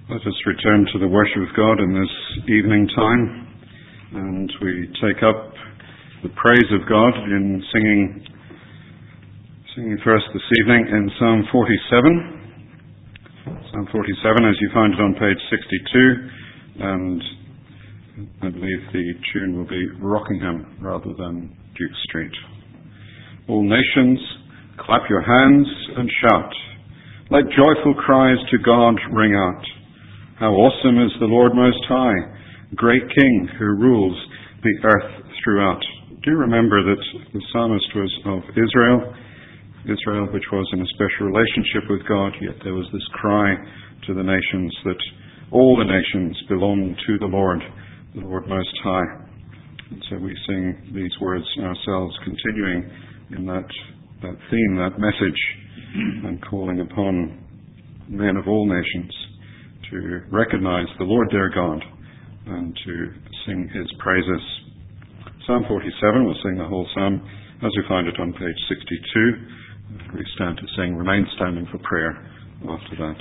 Let us return to the worship of God in this evening time, and we take up the praise of God in singing first this evening in Psalm 47. Psalm 47, as you find it on page 62, and I believe the tune will be Rockingham rather than Duke Street. All nations, clap your hands and shout. Let joyful cries to God ring out. How awesome is the Lord Most High, great King who rules the earth throughout. Do remember that the psalmist was of Israel, which was in a special relationship with God, yet there was this cry to the nations that all the nations belong to the Lord Most High. And so we sing these words ourselves, continuing in that theme, that message, and calling upon men of all nations to recognize the Lord their God and to sing his praises. Psalm 47, we'll sing the whole psalm as we find it on page 62. We stand to sing, remain standing for prayer after that.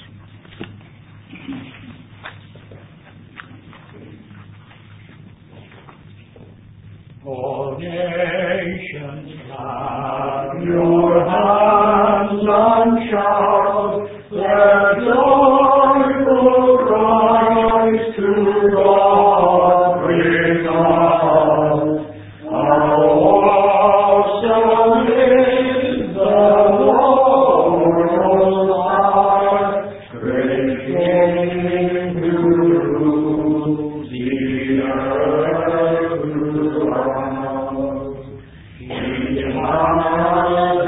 All nations, clap your hands and shout, let joyful cries to God ring out. How awesome is the Lord Most High, great King who rules the earth throughout. He has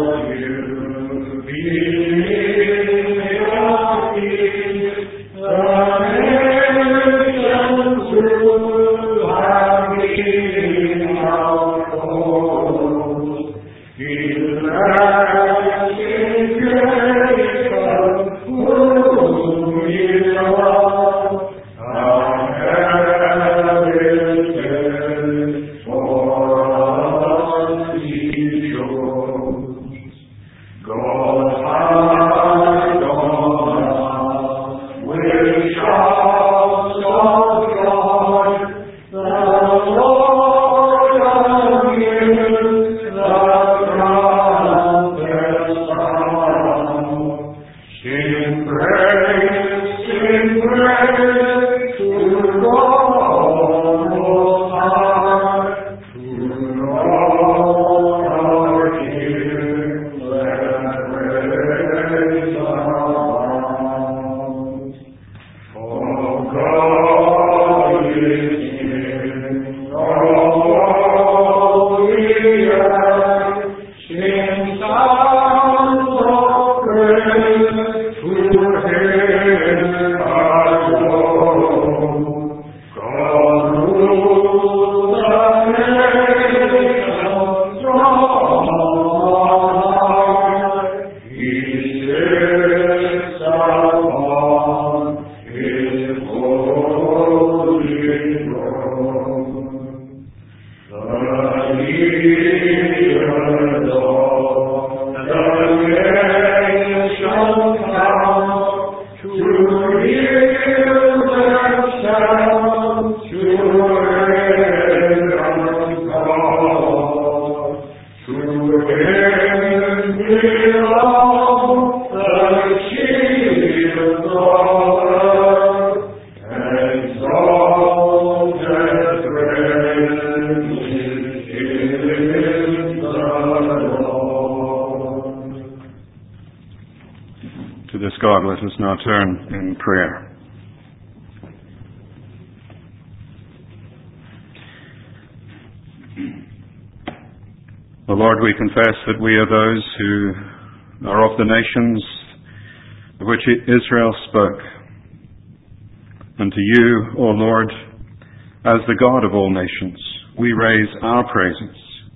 God, let us now turn in prayer. O Lord, we confess that we are those who are of the nations of which Israel spoke. And to you, O Lord, as the God of all nations, we raise our praises.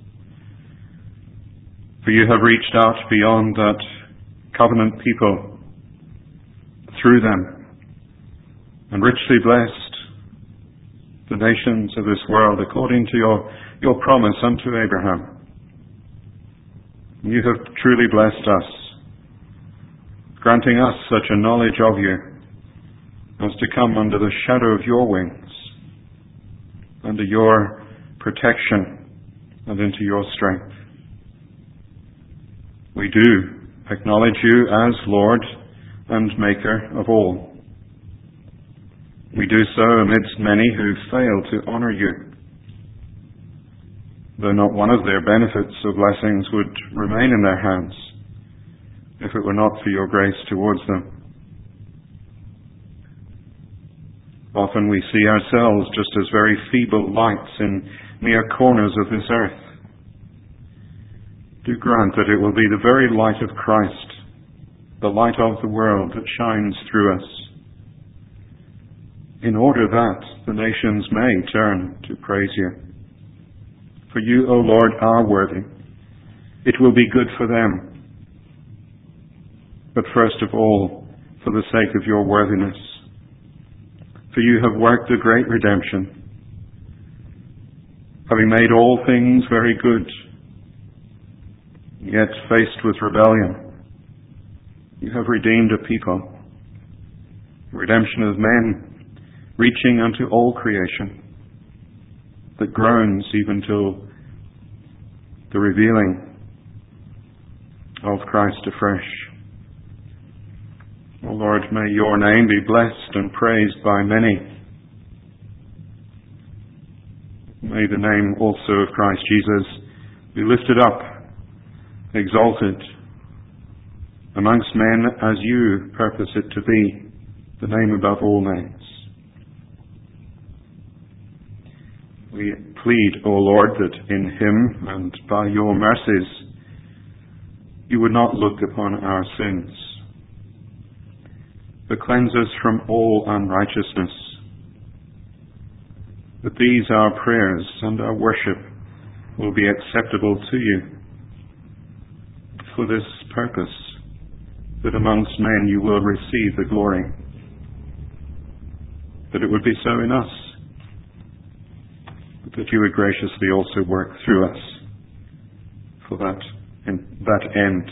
For you have reached out beyond that covenant people through them, and richly blessed the nations of this world according to your promise unto Abraham. You have truly blessed us, granting us such a knowledge of you, us to come under the shadow of your wings, under your protection, and into your strength. We do acknowledge you as Lord and Maker of all. We do so amidst many who fail to honour you, though not one of their benefits or blessings would remain in their hands if it were not for your grace towards them. Often we see ourselves just as very feeble lights in mere corners of this earth. Do grant that it will be the very light of Christ, the light of the world that shines through us, in order that the nations may turn to praise you. For you, O Lord, are worthy. It will be good for them. But first of all, for the sake of your worthiness. For you have worked a great redemption, having made all things very good, yet faced with rebellion, you have redeemed a people, redemption of men, reaching unto all creation, that groans even till the revealing of Christ afresh. O Lord, may your name be blessed and praised by many. May the name also of Christ Jesus be lifted up, exalted amongst men as you purpose it to be, the name above all names. We plead, O Lord, that in him and by your mercies you would not look upon our sins, but cleanse us from all unrighteousness. That these our prayers and our worship will be acceptable to you for this purpose, that amongst men you will receive the glory, that it would be so in us, that you would graciously also work through us for that end.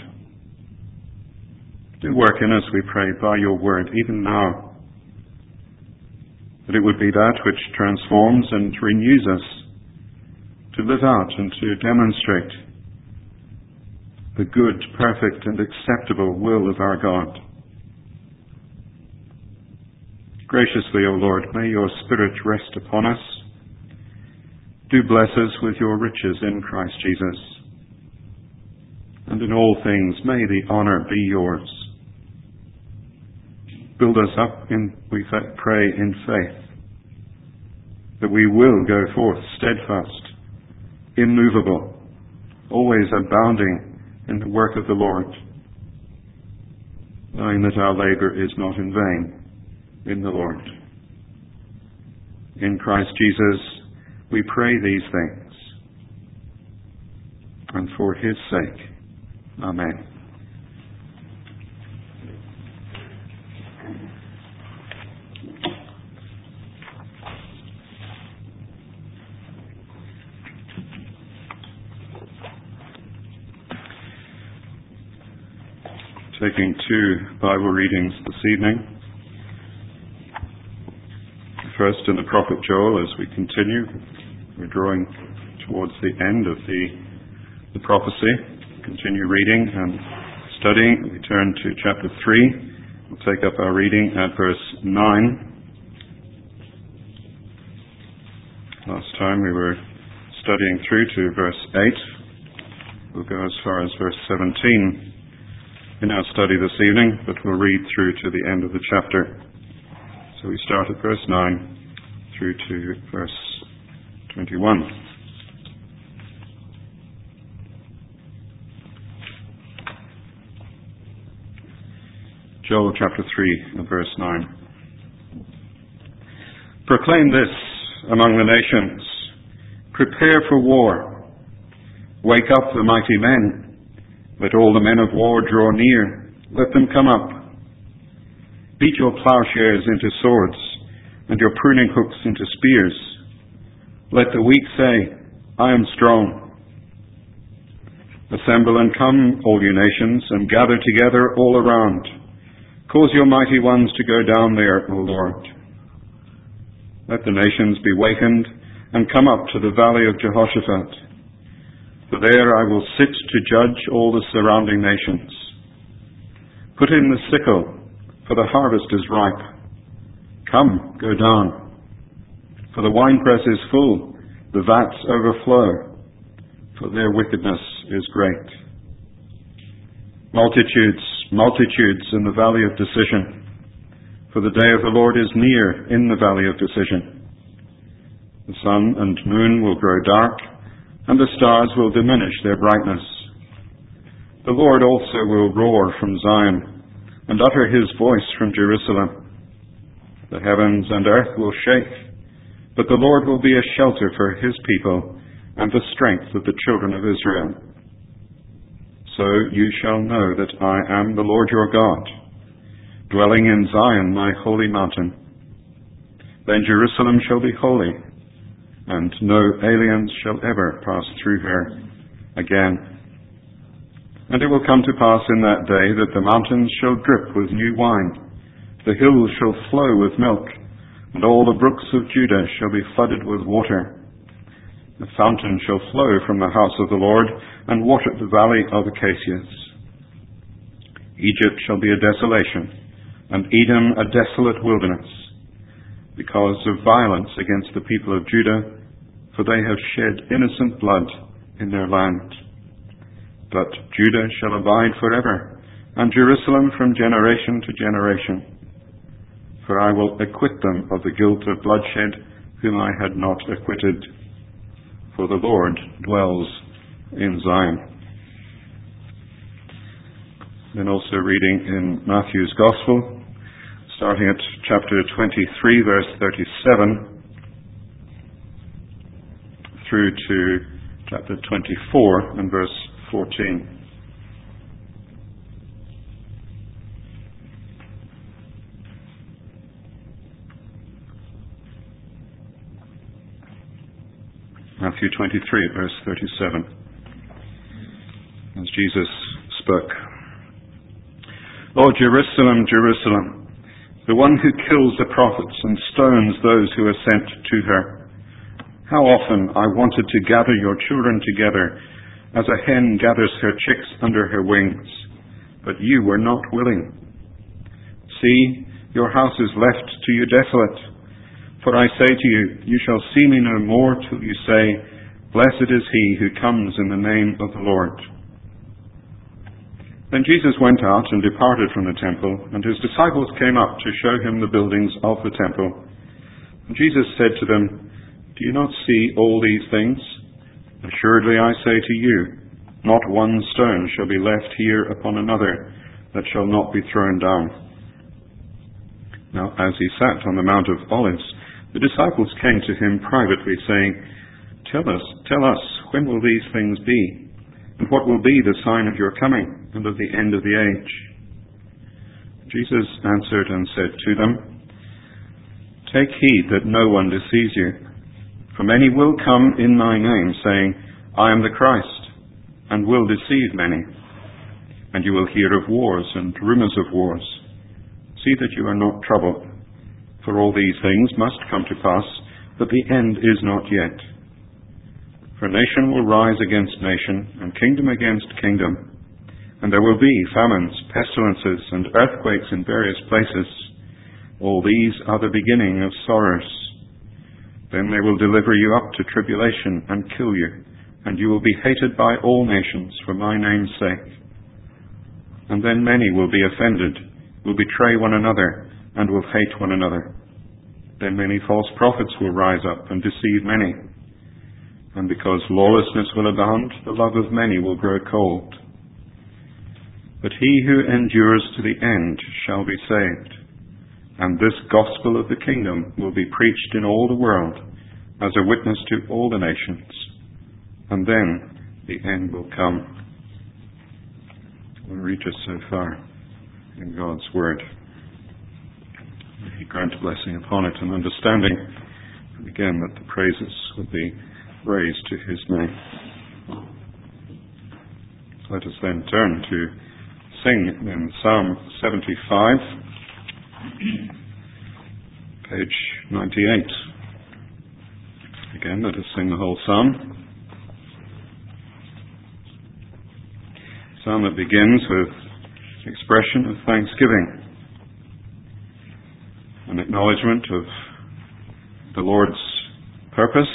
Do work in us, we pray, by your word, even now, that it would be that which transforms and renews us to live out and to demonstrate the good, perfect, and acceptable will of our God. Graciously, O Lord, may your Spirit rest upon us. Do bless us with your riches in Christ Jesus. And in all things may the honour be yours. Build us up, we pray, in faith, that we will go forth steadfast, immovable, always abounding in the work of the Lord, knowing that our labour is not in vain in the Lord. In Christ Jesus we pray these things, and for his sake. Amen. Taking two Bible readings this evening. First in the prophet Joel, as we continue. We're drawing towards the end of the prophecy. Continue reading and studying. We turn to chapter 3. We'll take up our reading at verse 9. Last time we were studying through to verse 8. We'll go as far as verse 17 in our study this evening, but we'll read through to the end of the chapter. So we start at verse 9 through to verse 21. Joel chapter 3 and verse 9. Proclaim this among the nations. Prepare for war. Wake up the mighty men. Let all the men of war draw near. Let them come up. Beat your plowshares into swords, and your pruning hooks into spears. Let the weak say, I am strong. Assemble and come, all you nations, and gather together all around. Cause your mighty ones to go down there, O Lord. Let the nations be wakened and come up to the valley of Jehoshaphat. For there I will sit to judge all the surrounding nations. Put in the sickle, for the harvest is ripe. Come, go down. For the winepress is full, the vats overflow, for their wickedness is great. Multitudes, multitudes in the valley of decision, for the day of the Lord is near in the valley of decision. The sun and moon will grow dark, and the stars will diminish their brightness. The Lord also will roar from Zion, and utter his voice from Jerusalem. The heavens and earth will shake, but the Lord will be a shelter for his people, and the strength of the children of Israel. So you shall know that I am the Lord your God, dwelling in Zion, my holy mountain. Then Jerusalem shall be holy, and no aliens shall ever pass through her again. And it will come to pass in that day that the mountains shall drip with new wine, the hills shall flow with milk, and all the brooks of Judah shall be flooded with water. The fountain shall flow from the house of the Lord, and water the valley of acacias. Egypt shall be a desolation, and Edom a desolate wilderness, because of violence against the people of Judah, for they have shed innocent blood in their land. But Judah shall abide forever, and Jerusalem from generation to generation. For I will acquit them of the guilt of bloodshed, whom I had not acquitted. For the Lord dwells in Zion. Then also reading in Matthew's Gospel, starting at chapter 23, verse 37, through to chapter 24 and verse 14. Matthew 23, verse 37, as Jesus spoke. Lord, Jerusalem, Jerusalem, the one who kills the prophets and stones those who are sent to her. How often I wanted to gather your children together as a hen gathers her chicks under her wings, but you were not willing. See, your house is left to you desolate. For I say to you, you shall see me no more till you say, Blessed is he who comes in the name of the Lord. Then Jesus went out and departed from the temple, and his disciples came up to show him the buildings of the temple. And Jesus said to them, Do you not see all these things? Assuredly I say to you, not one stone shall be left here upon another that shall not be thrown down. Now as he sat on the Mount of Olives, the disciples came to him privately, saying, Tell us, when will these things be? And what will be the sign of your coming and of the end of the age? Jesus answered and said to them, Take heed that no one deceives you. For many will come in my name, saying, I am the Christ, and will deceive many. And you will hear of wars and rumors of wars. See that you are not troubled. For all these things must come to pass, but the end is not yet. For nation will rise against nation, and kingdom against kingdom. And there will be famines, pestilences, and earthquakes in various places. All these are the beginning of sorrows. Then they will deliver you up to tribulation and kill you, and you will be hated by all nations for my name's sake. And then many will be offended, will betray one another, and will hate one another. Then many false prophets will rise up and deceive many. And because lawlessness will abound, the love of many will grow cold. But he who endures to the end shall be saved. And this gospel of the kingdom will be preached in all the world as a witness to all the nations. And then the end will come. We'll read just so far in God's word. He grant a blessing upon it and understanding, and again that the praises would be raised to his name. Let us then turn to sing in Psalm 75. Page 98. Again, let us sing the whole psalm. Psalm that begins with expression of thanksgiving, an acknowledgement of the Lord's purpose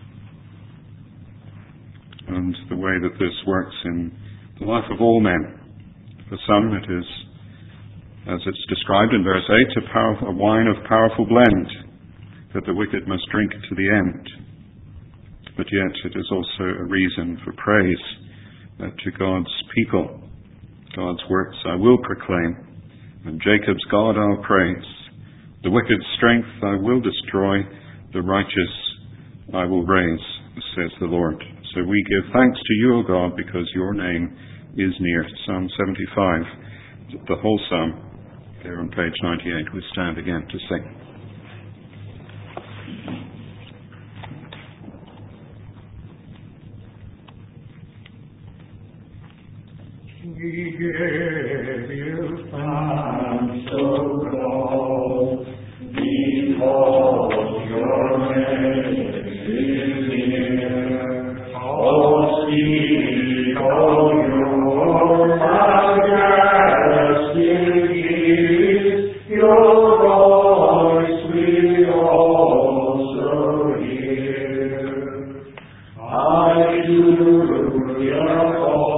and the way that this works in the life of all men. For some it is, as it's described in verse 8, a wine of powerful blend that the wicked must drink to the end. But yet it is also a reason for praise to God's people. God's works I will proclaim, and Jacob's God I'll praise. The wicked's strength I will destroy, the righteous I will raise, says the Lord. So we give thanks to you, O God, because your name is near. Psalm 75, the whole psalm, there on page 98. We stand again to sing. We give you thanks, O God, because your name is near. Oh, speak of your majesty, your voice we also hear. Hallelujah.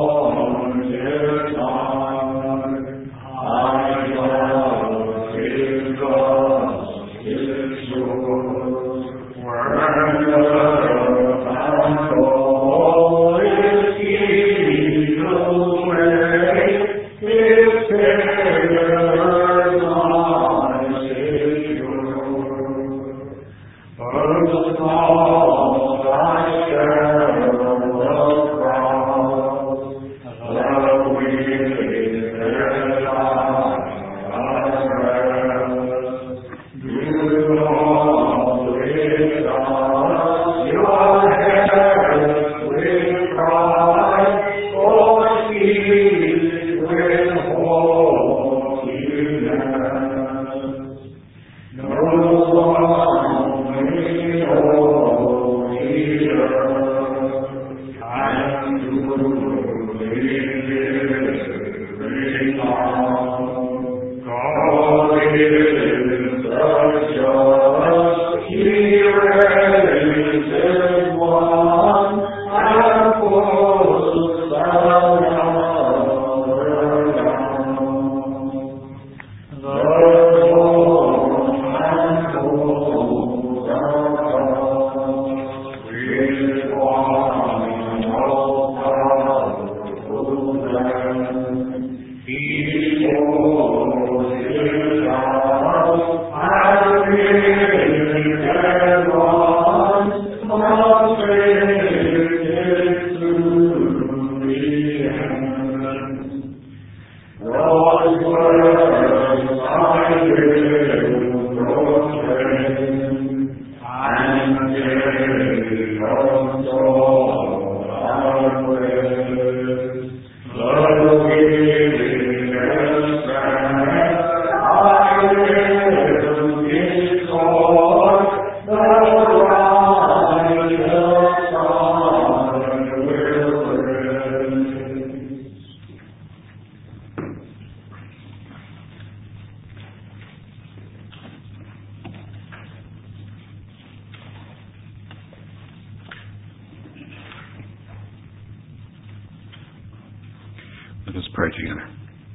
Let us pray together.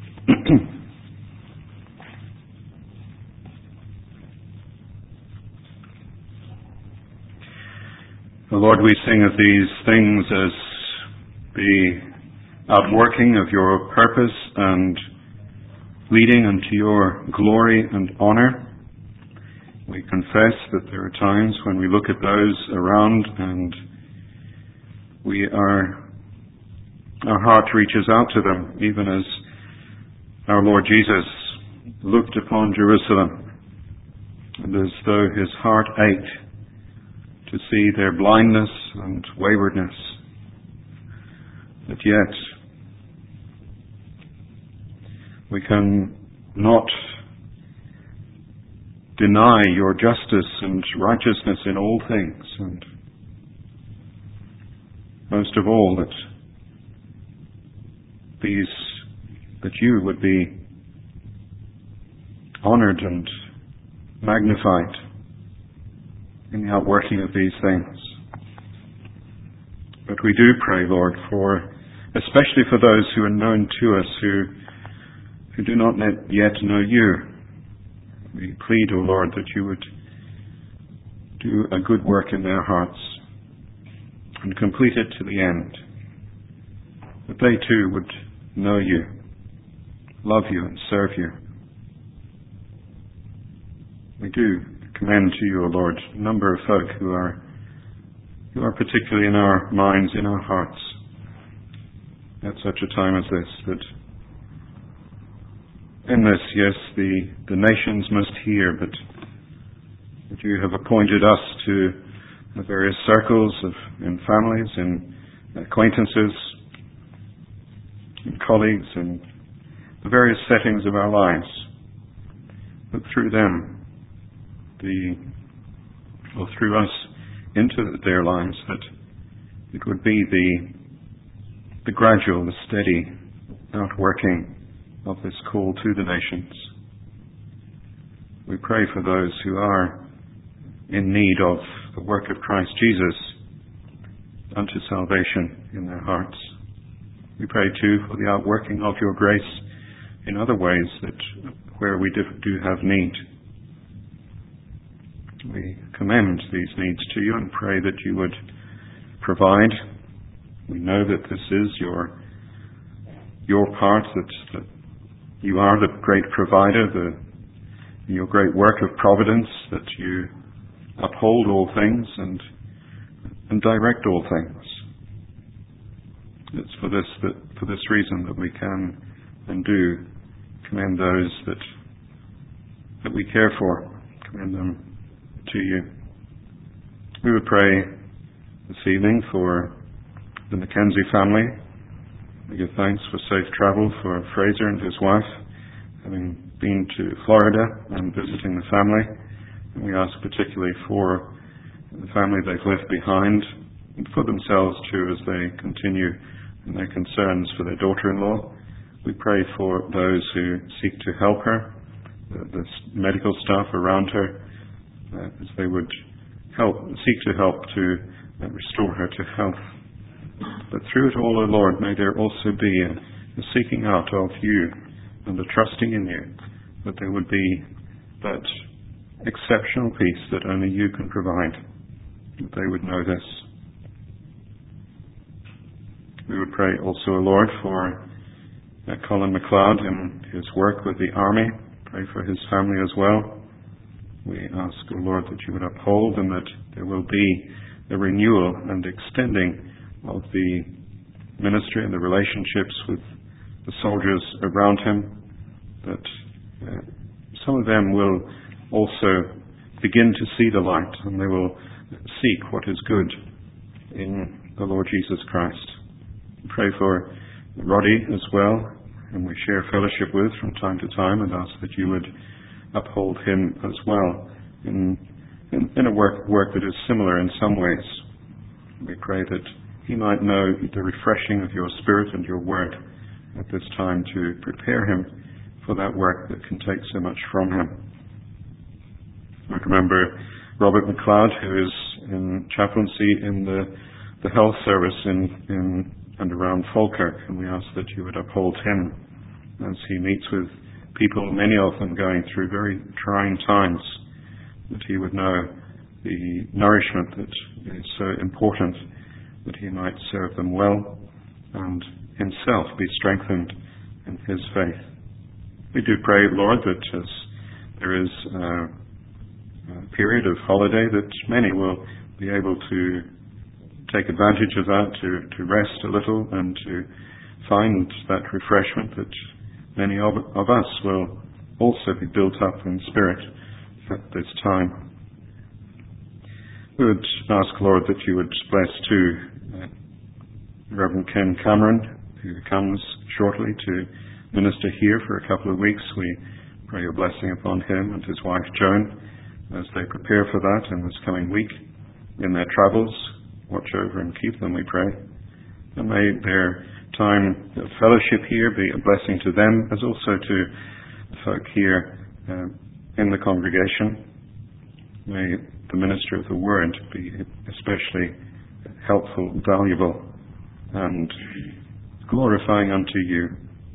Lord, we sing of these things as the outworking of your purpose and leading unto your glory and honor. We confess that there are times when we look at those around and our heart reaches out to them, even as our Lord Jesus looked upon Jerusalem, and as though his heart ached to see their blindness and waywardness. But yet, we can not deny your justice and righteousness in all things, and most of all that you would be honored and magnified in the outworking of these things. But we do pray, Lord, especially for those who are known to us who do not yet know you. We plead, O Lord, that you would do a good work in their hearts and complete it to the end, that they too would know you, love you and serve you. We do commend to you, O Lord, a number of folk who are particularly in our minds, in our hearts, at such a time as this, that in this, yes, the nations must hear, but that you have appointed us to the various circles in families, in acquaintances, in colleagues, in the various settings of our lives, but through them, through us into their lives, that it would be the gradual, the steady outworking of this call to the nations. We pray for those who are in need of the work of Christ Jesus unto salvation in their hearts. We pray too for the outworking of your grace in other ways where we do have need. We commend these needs to you and pray that you would provide. We know that this is your part, that you are the great provider, your great work of providence, that you uphold all things and direct all things. It's for this reason that we can and do commend those that we care for, commend them to you. We would pray this evening for the Mackenzie family. We give thanks for safe travel for Fraser and his wife, having been to Florida and visiting the family. And we ask particularly for the family they've left behind and for themselves too, as they continue in their concerns for their daughter-in-law. We pray for those who seek to help her, the medical staff around her, as they would seek to help to restore her to health. But through it all, O Lord, may there also be a seeking out of you and a trusting in you, that there would be that exceptional peace that only you can provide, that they would know this. We would pray also, O Lord, for Colin MacLeod and his work with the Army. Pray for his family as well. We ask, O Lord, that you would uphold and that there will be a renewal and extending of the ministry and the relationships with the soldiers around him, that some of them will also begin to see the light and they will seek what is good in the Lord Jesus Christ. We pray for Roddy as well, and we share fellowship with from time to time, and ask that you would uphold him as well in a work that is similar in some ways. We pray that he might know the refreshing of your Spirit and your Word at this time to prepare him for that work that can take so much from him. I remember Robert MacLeod, who is in chaplaincy in the health service in and around Falkirk, and we ask that you would uphold him as he meets with people, many of them going through very trying times, that he would know the nourishment that is so important, that he might serve them well and himself be strengthened in his faith. We do pray, Lord, that as there is a period of holiday, that many will be able to take advantage of that to rest a little and to find that refreshment, that many of us will also be built up in spirit at this time. We would ask, Lord, that you would bless too Reverend Ken Cameron, who comes shortly to minister here for a couple of weeks. We Pray your blessing upon him and his wife Joan as they prepare for that in this coming week in their travels. Watch over and keep them, we pray. And may their time of fellowship here be a blessing to them as also to the folk here in the congregation. May the minister of the word be especially helpful, valuable, and glorifying unto you.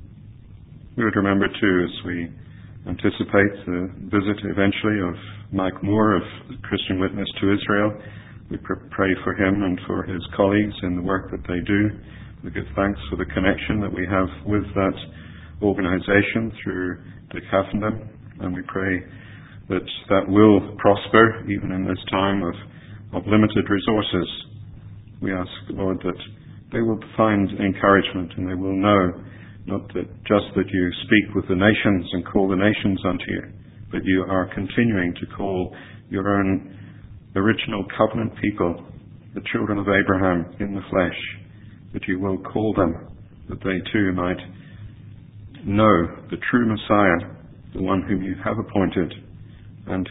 We would remember too, as we anticipate the visit eventually of Mike Moore of Christian Witness to Israel, we pray for him and for his colleagues in the work that they do. We give thanks for the connection that we have with that organization through Dick Haffenden, and we pray that that will prosper even in this time of limited resources. We ask, Lord, that they will find encouragement and they will know not that just that you speak with the nations and call the nations unto you, but you are continuing to call your own original covenant people, the children of Abraham in the flesh, that you will call them, that they too might know the true Messiah, the one whom you have appointed, and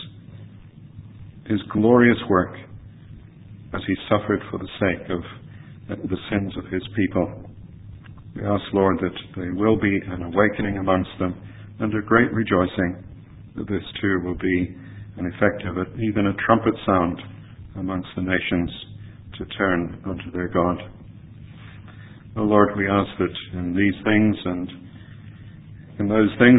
his glorious work as he suffered for the sake of the sins of his people. We ask, Lord, that there will be an awakening amongst them and a great rejoicing, that this too will be an effect of it, even a trumpet sound amongst the nations to turn unto their God. O Lord, we ask that in these things and in those things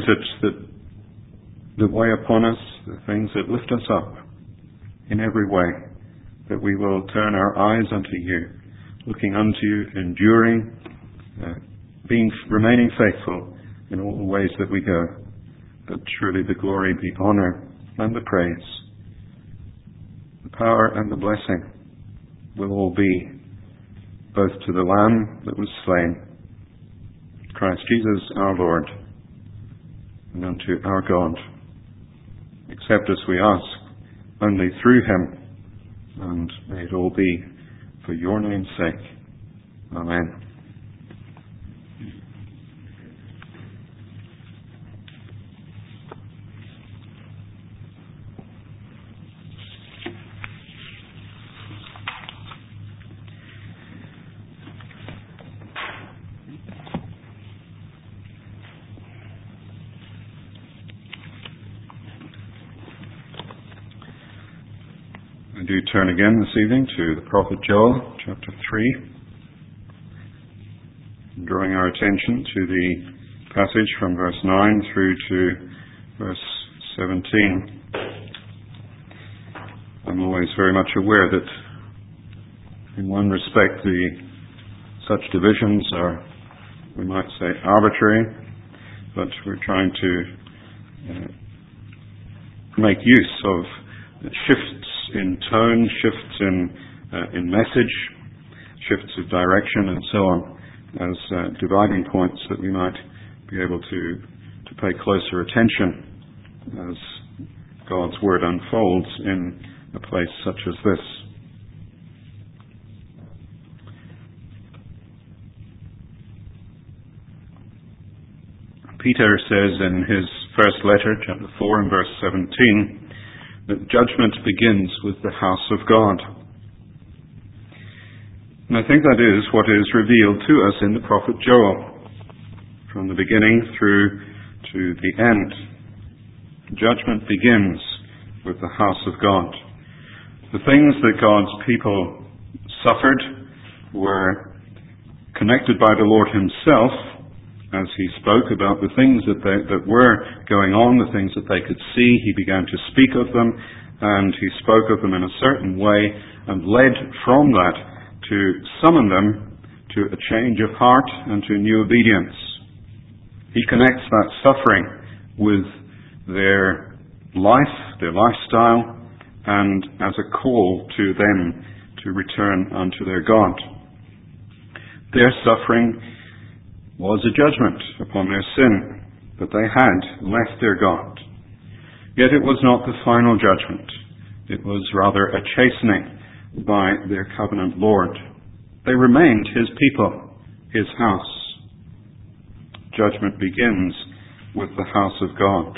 that weigh upon us, the things that lift us up in every way, that we will turn our eyes unto you, looking unto you, enduring, remaining faithful in all the ways that we go, that truly the glory, the honor, and the praise, the power and the blessing will all be both to the Lamb that was slain, Christ Jesus our Lord, and unto our God. Accept us, we ask, only through him, and may it all be for your name's sake. Amen. I do turn again this evening to the prophet Joel, chapter 3, drawing our attention to the passage from verse 9 through to verse 17. I'm always very much aware that in one respect such divisions are, we might say, arbitrary, but we're trying to make use of shifts in tone, shifts in message, shifts of direction, and so on, as dividing points that we might be able to pay closer attention as God's Word unfolds in a place such as this. Peter says in his first letter, chapter 4 and verse 17, that judgment begins with the house of God. And I think that is what is revealed to us in the prophet Joel, from the beginning through to the end. Judgment begins with the house of God. The things that God's people suffered were connected by the Lord himself, as he spoke about the things that were going on, the things that they could see. He began to speak of them, and he spoke of them in a certain way, and led from that to summon them to a change of heart and to new obedience. He connects that suffering with their life, their lifestyle, and as a call to them to return unto their God. Their suffering was a judgment upon their sin, that they had left their God. Yet it was not the final judgment. It was rather a chastening by their covenant Lord. They remained his people, his house. Judgment begins with the house of God.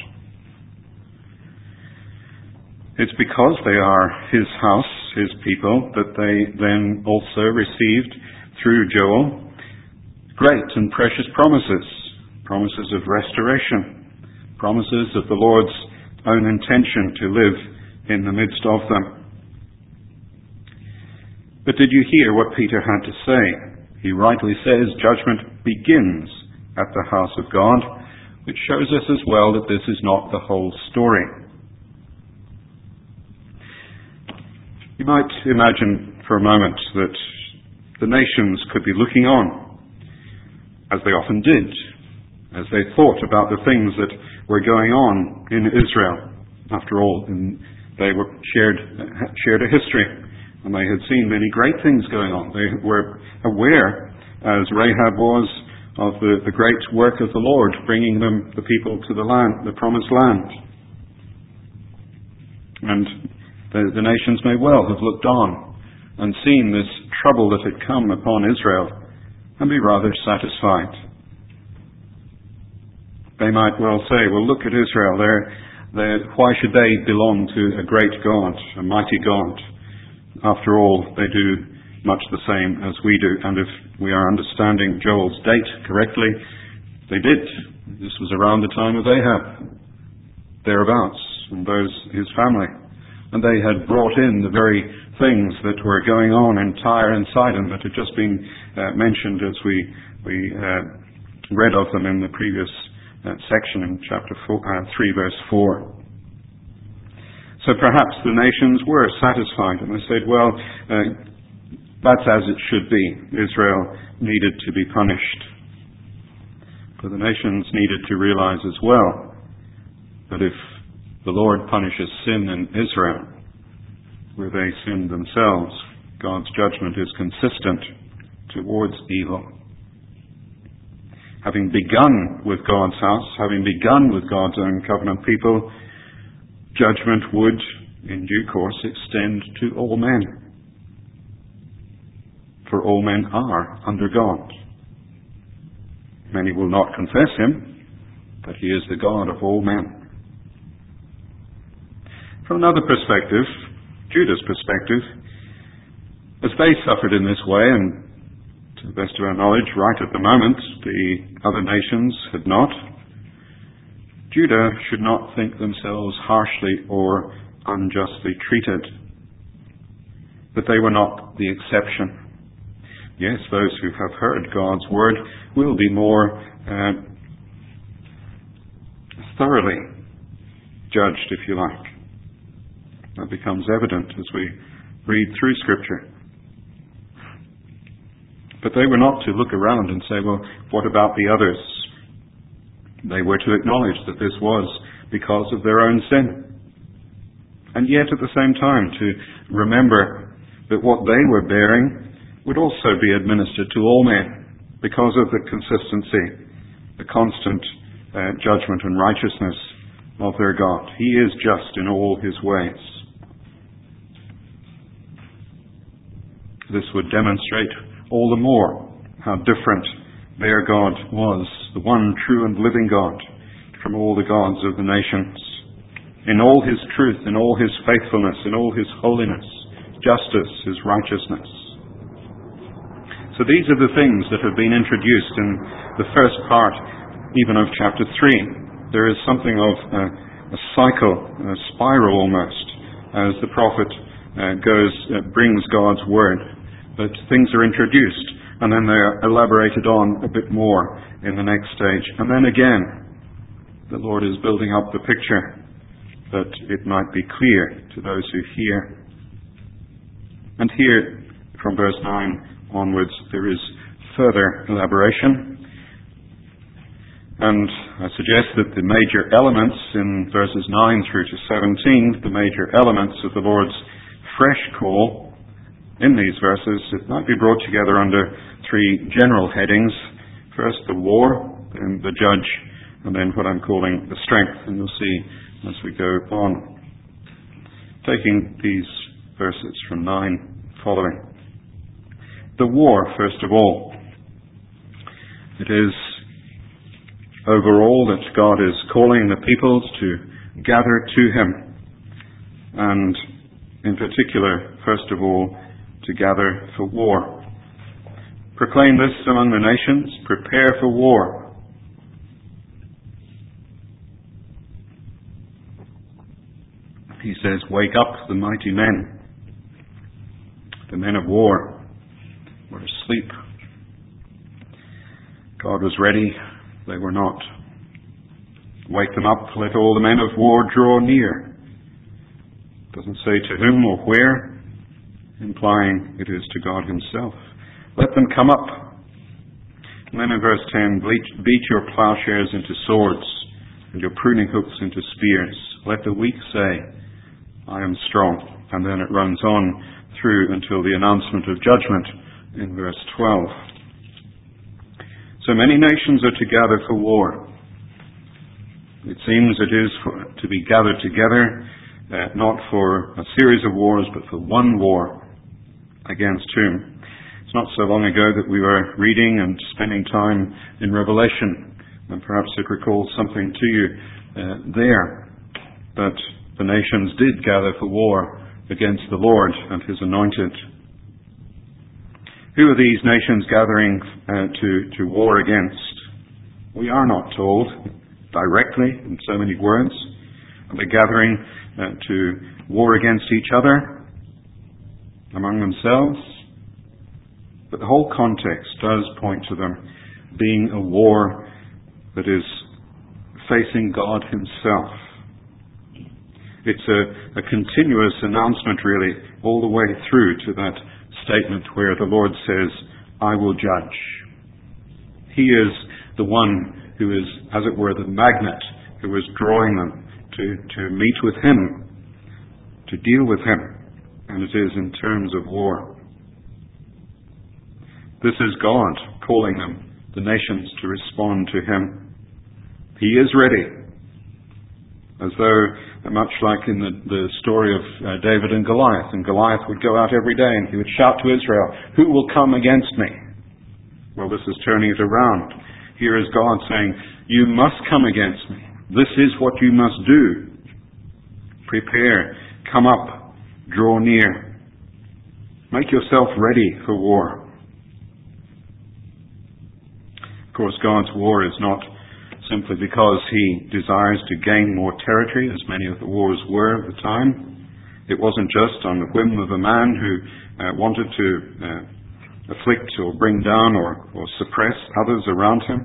It's because they are his house, his people, that they then also received through Joel great and precious promises, promises of restoration, promises of the Lord's own intention to live in the midst of them. But did you hear what Peter had to say? He rightly says judgment begins at the house of God, which shows us as well that this is not the whole story. You might imagine for a moment that the nations could be looking on, as they often did, as they thought about the things that were going on in Israel. After all, they were shared a history, and they had seen many great things going on. They were aware, as Rahab was, of the great work of the Lord, bringing the people to the land, the promised land. And the nations may well have looked on and seen this trouble that had come upon Israel and be rather satisfied. They might well say, well, look at Israel. Why should they belong to a great God, a mighty God? After all, they do much the same as we do. And if we are understanding Joel's date correctly, they did. This was around the time of Ahab, thereabouts, and his family. And they had brought in the very things that were going on in Tyre and Sidon that had just been mentioned as we read of them in the previous section in chapter 3, verse 4. So perhaps the nations were satisfied, and they said, well, that's as it should be. Israel needed to be punished. But the nations needed to realize as well that if the Lord punishes sin in Israel, where they sinned themselves, God's judgment is consistent towards evil. Having begun with God's house, having begun with God's own covenant people, judgment would, in due course, extend to all men. For all men are under God. Many will not confess him, but he is the God of all men. From another perspective, Judah's perspective, as they suffered in this way, and to the best of our knowledge, right at the moment, the other nations had not, Judah should not think themselves harshly or unjustly treated. But they were not the exception. Yes, those who have heard God's word will be more thoroughly judged, if you like. That becomes evident as we read through Scripture. But they were not to look around and say, well, what about the others? They were to acknowledge that this was because of their own sin. And yet at the same time to remember that what they were bearing would also be administered to all men because of the consistency, the constant judgment and righteousness of their God. He is just in all his ways. This would demonstrate all the more how different their God was, the one true and living God, from all the gods of the nations. In all his truth, in all his faithfulness, in all his holiness, justice, his righteousness. So these are the things that have been introduced in the first part, even of chapter 3. There is something of a cycle, a spiral almost, as the prophet brings God's word. But things are introduced, and then they're elaborated on a bit more in the next stage. And then again, the Lord is building up the picture that it might be clear to those who hear. And here, from verse 9 onwards, there is further elaboration. And I suggest that the major elements in verses 9 through to 17, the major elements of the Lord's fresh call in these verses, it might be brought together under three general headings. First, the war, then the judge, and then what I'm calling the strength. And you'll see as we go on. Taking these verses from 9 following. The war, first of all. It is overall that God is calling the peoples to gather to Him, and in particular, first of all, to gather for war. Proclaim this among the nations, prepare for war. He says, wake up the mighty men. The men of war were asleep. God was ready, they were not. Wake them up, let all the men of war draw near. Doesn't say to whom or where, implying it is to God Himself. Let them come up. And then in verse 10, beat your plowshares into swords and your pruning hooks into spears. Let the weak say, I am strong. And then it runs on through until the announcement of judgment in verse 12. So many nations are to gather for war. It seems it is to be gathered together, not for a series of wars, but for one war. Against whom? It's not so long ago that we were reading and spending time in Revelation, and perhaps it recalls something to you there. But the nations did gather for war against the Lord and His anointed. Who are these nations gathering to war against? We are not told directly in so many words. Are they gathering to war against each other, among themselves? But the whole context does point to them being a war that is facing God Himself. It's a continuous announcement, really, all the way through to that statement where the Lord says, I will judge. He is the one who is, as it were, the magnet who is drawing them to meet with Him, to deal with Him, and it is in terms of war. This is God calling them, the nations, to respond to Him. He is ready, as though, much like in the story of David and Goliath would go out every day and he would shout to Israel, who will come against me? Well, this is turning it around. Here is God saying, you must come against me. This is what you must do. Prepare, come up, draw near. Make yourself ready for war. Of course, God's war is not simply because He desires to gain more territory, as many of the wars were at the time. It wasn't just on the whim of a man who wanted to afflict or bring down or suppress others around him.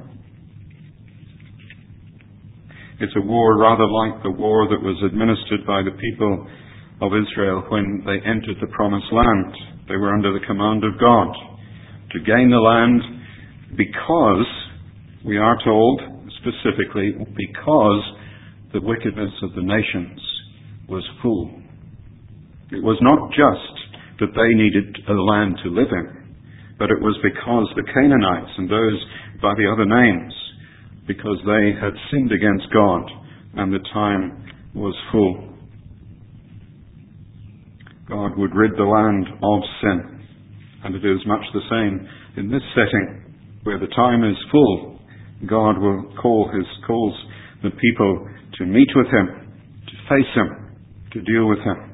It's a war rather like the war that was administered by the people of Israel when they entered the Promised Land. They were under the command of God to gain the land because, we are told specifically, because the wickedness of the nations was full. It was not just that they needed a land to live in, but it was because the Canaanites and those by the other names, because they had sinned against God and the time was full. God would rid the land of sin, and it is much the same in this setting where the time is full. God will calls the people to meet with Him, to face Him, to deal with Him.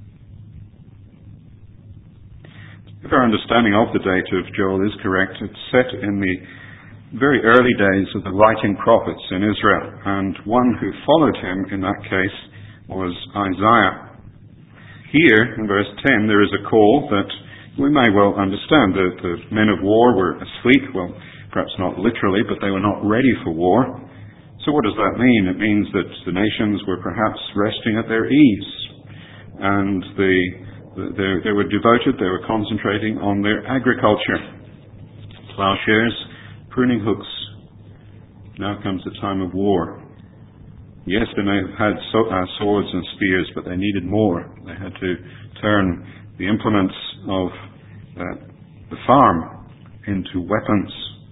If our understanding of the date of Joel is correct, it's set in the very early days of the writing prophets in Israel, and one who followed him in that case was Isaiah. Here, in verse 10, there is a call that we may well understand. The men of war were asleep, well, perhaps not literally, but they were not ready for war. So what does that mean? It means that the nations were perhaps resting at their ease, and they were devoted, they were concentrating on their agriculture. Plowshares, pruning hooks. Now comes the time of war. Yes, they may have had swords and spears, but they needed more. They had to turn the implements of the farm into weapons.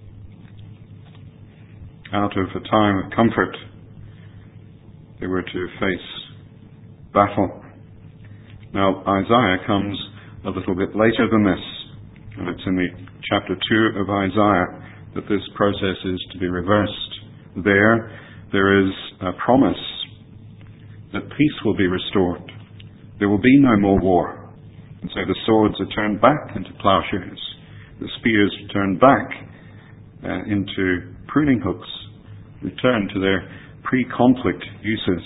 Out of a time of comfort, they were to face battle. Now, Isaiah comes a little bit later than this, and it's in the chapter 2 of Isaiah that this process is to be reversed. there is a promise that peace will be restored. There will be no more war. And so the swords are turned back into plowshares. The spears are turned back into pruning hooks, return to their pre-conflict uses.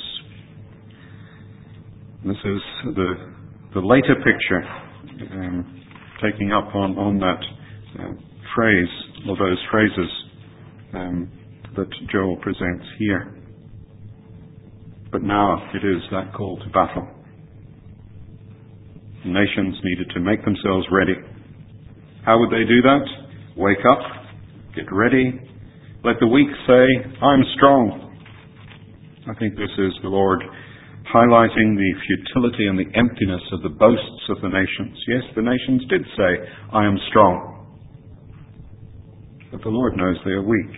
This is the later picture, taking up on that phrase, or those phrases that Joel presents here. But now it is that call to battle. The nations needed to make themselves ready. How would they do that? Wake up, get ready, let the weak say, I'm strong. I think this is the Lord highlighting the futility and the emptiness of the boasts of the nations. Yes, the nations did say, I am strong. But the Lord knows they are weak.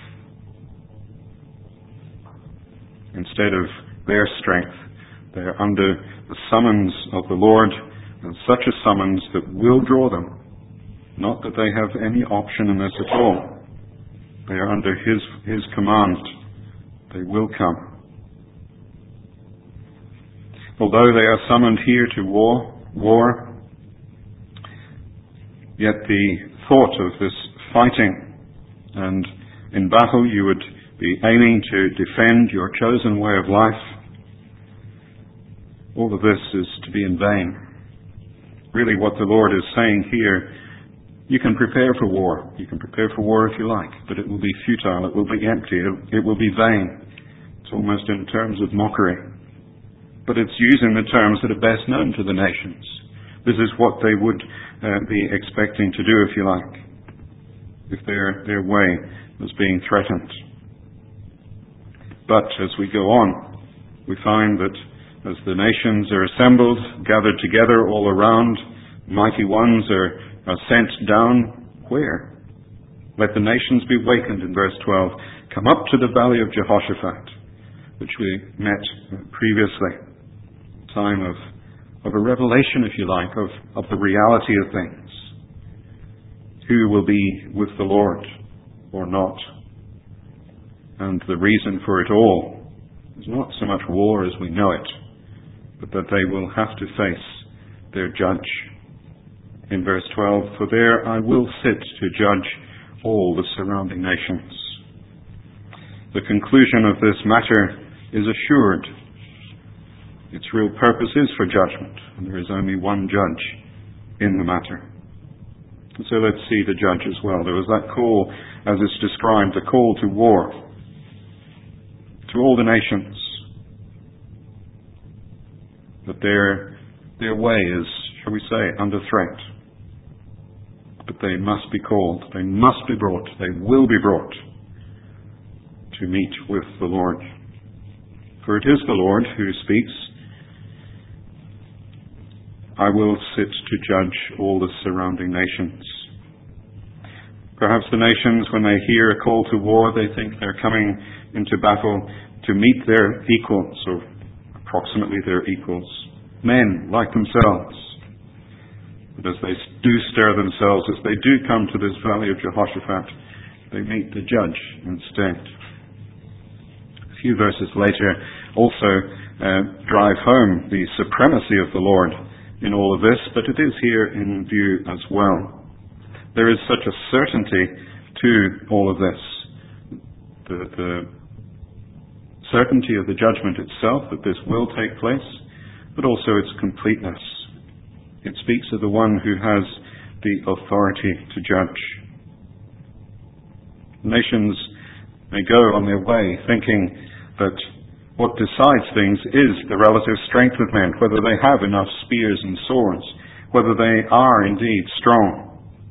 Instead of their strength, they are under the summons of the Lord, and such a summons that will draw them. Not that they have any option in this at all. They are under His command. They will come. Although they are summoned here to war, yet the thought of this fighting, and in battle you would be aiming to defend your chosen way of life, all of this is to be in vain. Really what the Lord is saying here, you can prepare for war. You can prepare for war if you like, but it will be futile, it will be empty, it will be vain. It's almost in terms of mockery. But it's using the terms that are best known to the nations. This is what they would be expecting to do, if you like, if their way was being threatened. But as we go on, we find that as the nations are assembled, gathered together all around, mighty ones are sent down where? Let the nations be wakened, in verse 12. Come up to the valley of Jehoshaphat, which we met previously. Time of a revelation, if you like, of the reality of things. Who will be with the Lord or not? And the reason for it all is not so much war as we know it, but that they will have to face their judge. In verse 12, for there I will sit to judge all the surrounding nations. The conclusion of this matter is assured. Its real purpose is for judgment, and there is only one judge in the matter. And so let's see the judge as well. There was that call, as it's described, the call to war, to all the nations. That their way is, shall we say, under threat. But they must be called, they must be brought, they will be brought to meet with the Lord. For it is the Lord who speaks, I will sit to judge all the surrounding nations. Perhaps the nations, when they hear a call to war, they think they're coming into battle to meet their equals, or approximately their equals, men like themselves. But as they do stir themselves, as they do come to this valley of Jehoshaphat, they meet the judge instead. A few verses later also drive home the supremacy of the Lord in all of this, but it is here in view as well. There is such a certainty to all of this. The certainty of the judgment itself, that this will take place, but also its completeness. It speaks of the one who has the authority to judge. Nations may go on their way thinking that what decides things is the relative strength of men, whether they have enough spears and swords, whether they are indeed strong.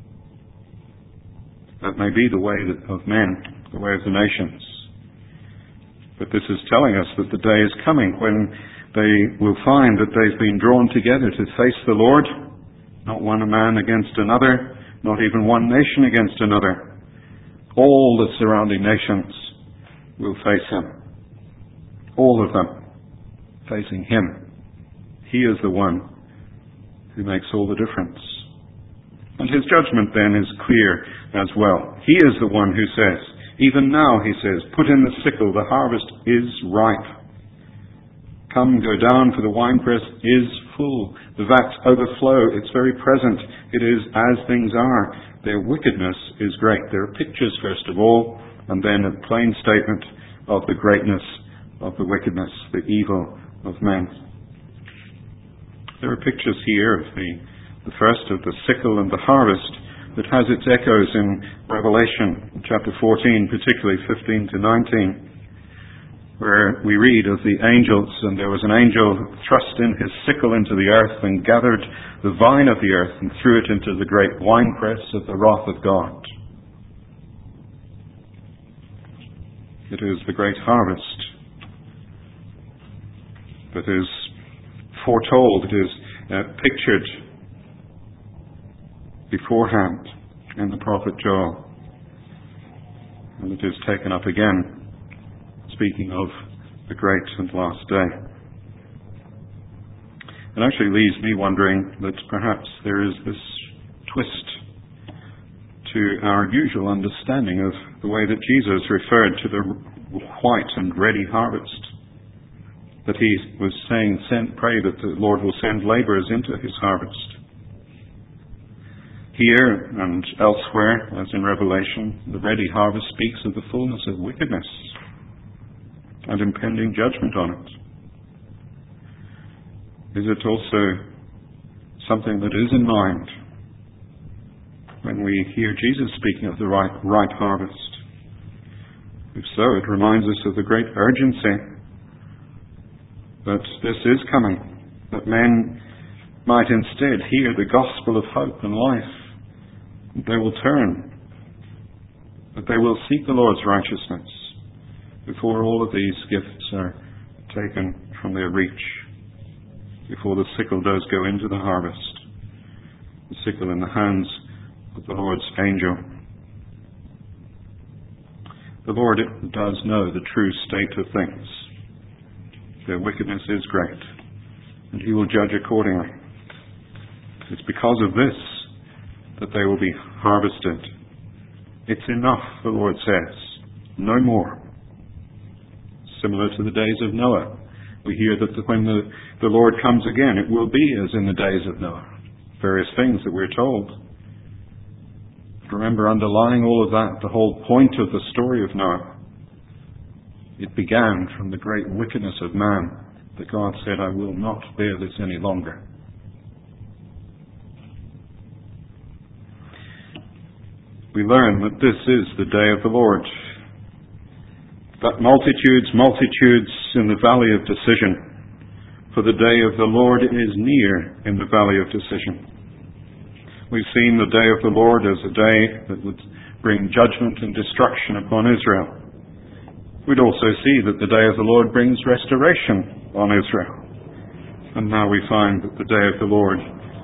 That may be the way of men, the way of the nations. But this is telling us that the day is coming when they will find that they've been drawn together to face the Lord, not one man against another, not even one nation against another. All the surrounding nations will face Him. All of them facing Him. He is the one who makes all the difference. And His judgment then is clear as well. He is the one who says, Even now, he says, put in the sickle, the harvest is ripe. Come, go down, for the winepress is full. The vats overflow. It's very present. It is as things are. Their wickedness is great. There are pictures, first of all, and then a plain statement of the greatness of the wickedness, the evil of men. There are pictures here of the first of the sickle and the harvest that has its echoes in Revelation chapter 14, particularly 15 to 19, where we read of the angels, and there was an angel who thrust in his sickle into the earth and gathered the vine of the earth and threw it into the great winepress of the wrath of God. It is the great harvest that is foretold, it is pictured beforehand in the prophet Joel, and it is taken up again, speaking of the great and last day. It actually leaves me wondering that perhaps there is this twist to our usual understanding of the way that Jesus referred to the white and ready harvest. That he was saying, pray that the Lord will send laborers into his harvest. Here and elsewhere, as in Revelation, the ready harvest speaks of the fullness of wickedness and impending judgment on it. Is it also something that is in mind when we hear Jesus speaking of the ripe harvest? If so, it reminds us of the great urgency that this is coming, that men might instead hear the gospel of hope and life. They will turn, that they will seek the Lord's righteousness before all of these gifts are taken from their reach, before the sickle does go into the harvest, the sickle in the hands of the Lord's angel. The Lord does know the true state of things. Their wickedness is great, and he will judge accordingly. It's because of this that they will be harvested. It's enough, the Lord says, no more. Similar to the days of Noah. We hear that when the Lord comes again, it will be as in the days of Noah. Various things that we're told. Remember, underlying all of that, the whole point of the story of Noah, it began from the great wickedness of man, that God said, I will not bear this any longer. We learn that this is the day of the Lord. That multitudes in the valley of decision. For the day of the Lord is near in the valley of decision. We've seen the day of the Lord as a day that would bring judgment and destruction upon Israel. We'd also see that the day of the Lord brings restoration on Israel. And now we find that the day of the Lord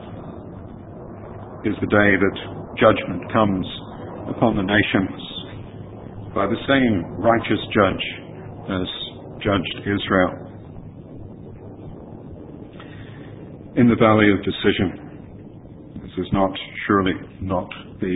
is the day that judgment comes upon the nations by the same righteous judge as judged Israel. In the valley of decision, this is surely not the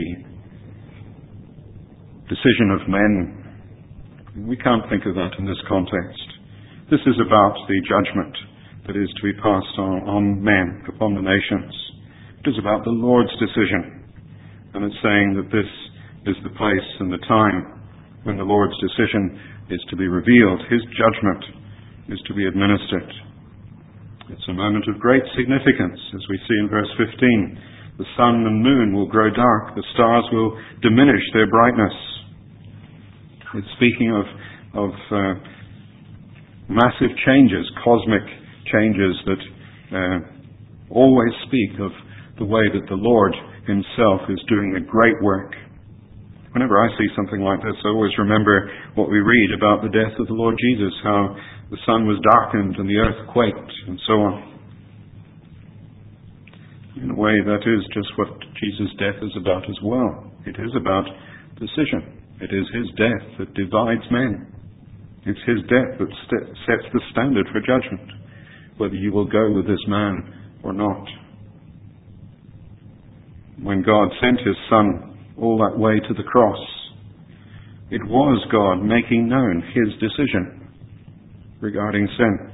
decision of men. We can't think of that in this context. This is about the judgment that is to be passed on men, upon the nations. It is about the Lord's decision. And it's saying that this is the place and the time when the Lord's decision is to be revealed. His judgment is to be administered. It's a moment of great significance, as we see in verse 15. The sun and moon will grow dark. The stars will diminish their brightness. It's speaking of massive changes, cosmic changes that always speak of the way that the Lord himself is doing a great work. Whenever I see something like this, I always remember what we read about the death of the Lord Jesus, how the sun was darkened and the earth quaked and so on. In a way, that is just what Jesus' death is about as well. It is about decision. It is his death that divides men. It's his death that sets the standard for judgment, whether you will go with this man or not. When God sent his Son all that way to the cross, It was God making known his decision regarding sin.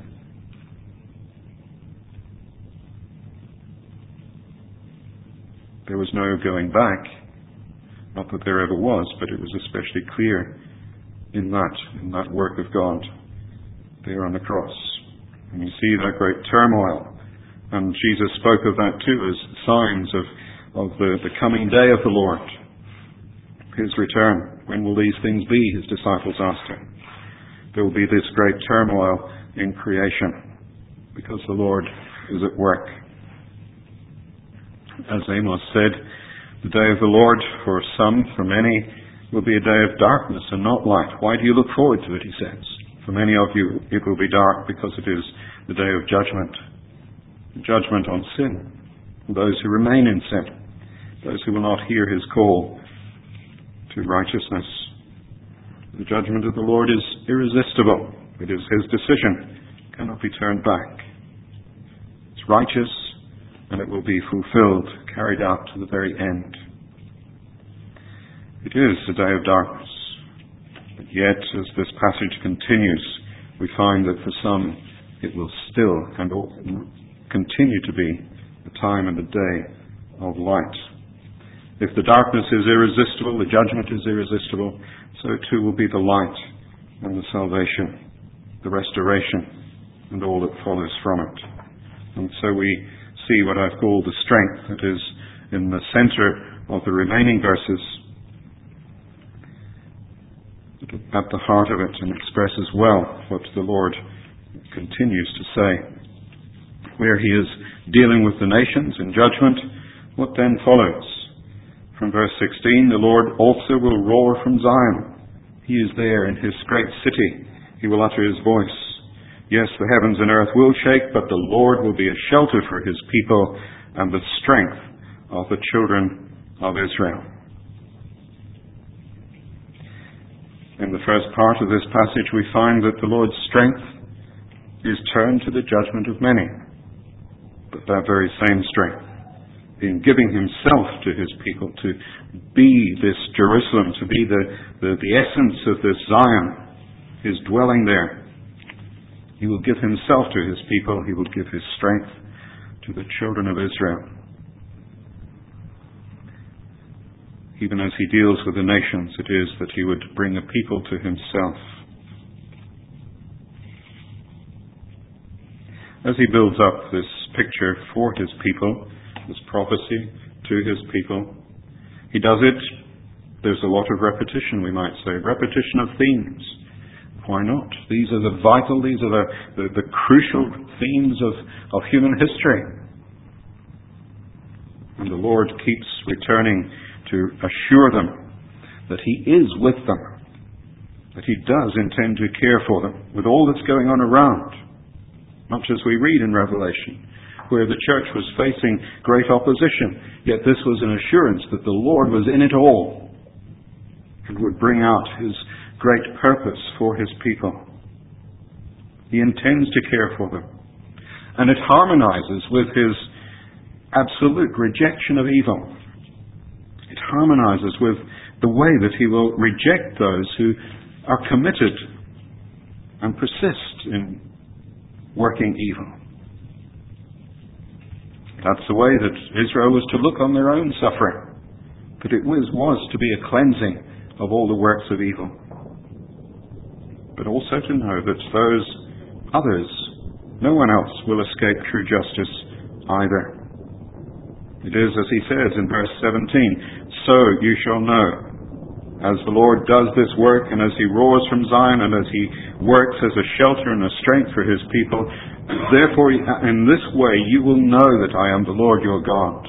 There was no going back, not that there ever was, but it was especially clear in that work of God there on the cross. And you see that great turmoil, and Jesus spoke of that too as signs of the coming day of the Lord, his return. When will these things be? His disciples asked him. There will be this great turmoil in creation because the Lord is at work. As Amos said, the day of the Lord for some, for many, will be a day of darkness and not light. Why do you look forward to it, he says? For many of you it will be dark because it is the day of judgment. Judgment on sin, those who remain in sin, those who will not hear his call to righteousness. The judgment of the Lord is irresistible. It is his decision. It cannot be turned back. It's righteous, and it will be fulfilled, carried out to the very end. It is a day of darkness. But yet, as this passage continues, we find that for some it will still and continue to be a time and a day of light. If the darkness is irresistible, the judgment is irresistible, so too will be the light and the salvation, the restoration, and all that follows from it. And so we see what I've called the strength that is in the center of the remaining verses, at the heart of it, and expresses well what the Lord continues to say. Where he is dealing with the nations in judgment, what then follows? From verse 16, the Lord also will roar from Zion. He is there in his great city. He will utter his voice. Yes, the heavens and earth will shake, but the Lord will be a shelter for his people and the strength of the children of Israel. In the first part of this passage, we find that the Lord's strength is turned to the judgment of many. But that very same strength, in giving himself to his people, to be this Jerusalem, to be the essence of this Zion, his dwelling there, he will give himself to his people. He will give his strength to the children of Israel. Even as he deals with the nations, it is that he would bring a people to himself. As he builds up this picture for his people, this prophecy to his people, he does it, there's a lot of repetition, we might say, repetition of themes. Why not? These are the vital, these are the crucial themes of human history. And the Lord keeps returning to assure them that he is with them, that he does intend to care for them with all that's going on around. Much as we read in Revelation, where the church was facing great opposition, yet this was an assurance that the Lord was in it all and would bring out his great purpose for his people. He intends to care for them. And it harmonizes with his absolute rejection of evil. It harmonizes with the way that he will reject those who are committed and persist in working evil. That's the way that Israel was to look on their own suffering. But it was to be a cleansing of all the works of evil. But also to know that those others, no one else will escape true justice either. It is as he says in verse 17, so you shall know, as the Lord does this work, and as he roars from Zion, and as he works as a shelter and a strength for his people, therefore in this way you will know that I am the Lord your God.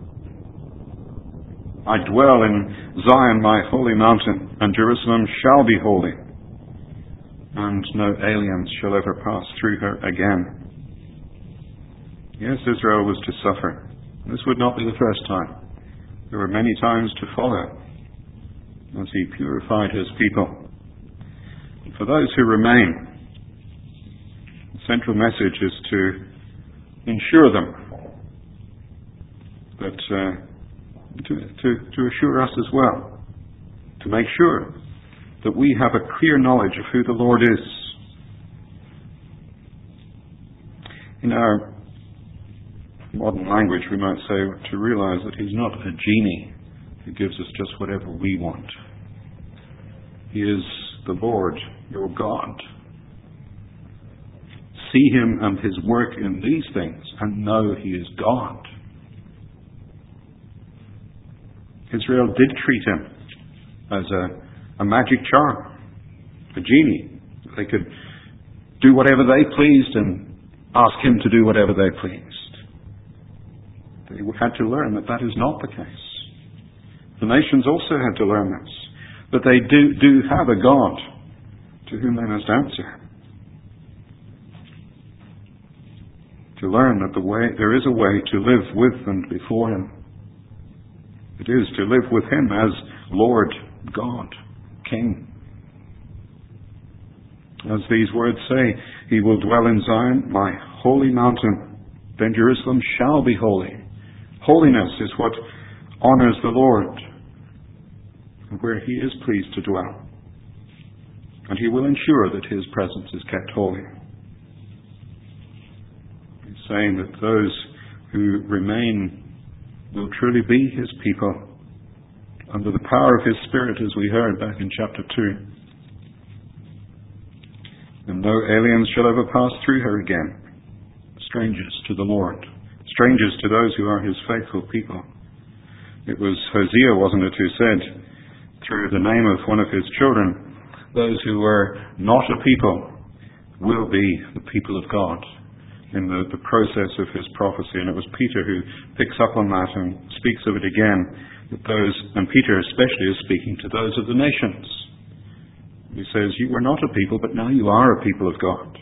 I dwell in Zion, my holy mountain, and Jerusalem shall be holy, and no aliens shall ever pass through her again. Yes, Israel was to suffer. This would not be the first time. There were many times to follow as he purified his people. And for those who remain, the central message is to ensure them that to assure us as well, to make sure that we have a clear knowledge of who the Lord is. In our modern language, we might say to realize that He's not a genie who gives us just whatever we want. He is the Lord, your God. See Him and His work in these things and know He is God. Israel did treat Him as a magic charm, a genie. They could do whatever they pleased and ask Him to do whatever they pleased. They had to learn that that is not the case. The nations also had to learn this, that they do have a God to whom they must answer. To learn that there is a way to live with and before Him. It is to live with Him as Lord, God, King. As these words say, He will dwell in Zion, my holy mountain. Then Jerusalem shall be holy. Holiness is what honors the Lord, and where He is pleased to dwell. And He will ensure that His presence is kept holy. He's saying that those who remain will truly be His people under the power of His Spirit, as we heard back in chapter 2. And no aliens shall ever pass through her again. Strangers to the Lord. Strangers to those who are His faithful people. It was Hosea, wasn't it, who said, through the name of one of his children, those who were not a people will be the people of God in the process of his prophecy. And it was Peter who picks up on that and speaks of it again. That those, and Peter especially is speaking to those of the nations. He says, you were not a people, but now you are a people of God.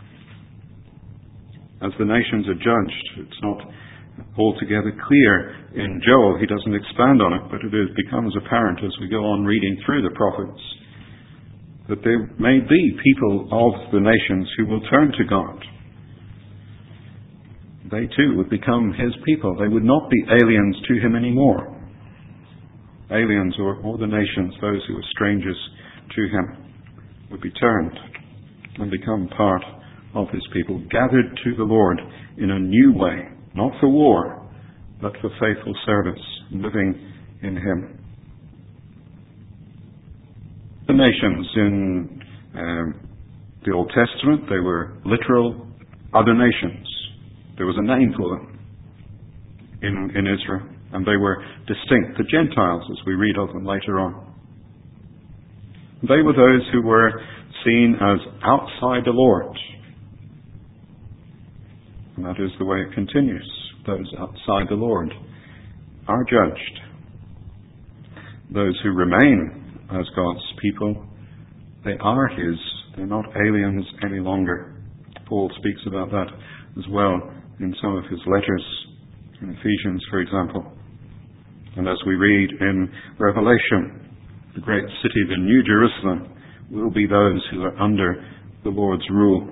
As the nations are judged, it's not altogether clear in Joel. He doesn't expand on it, but it becomes apparent as we go on reading through the prophets that there may be people of the nations who will turn to God. They too would become His people. They would not be aliens to Him anymore. Aliens or the nations, those who are strangers to Him, would be turned and become part of His people, gathered to the Lord in a new way, not for war, but for faithful service, living in Him. The nations in the Old Testament, they were literal other nations. There was a name for them in Israel, and they were distinct. The Gentiles, as we read of them later on. They were those who were seen as outside the Lord. And that is the way it continues. Those outside the Lord are judged. Those who remain as God's people, they are His. They're not aliens any longer. Paul speaks about that as well in some of his letters, in Ephesians, for example. And as we read in Revelation, the great city, the New Jerusalem, will be those who are under the Lord's rule.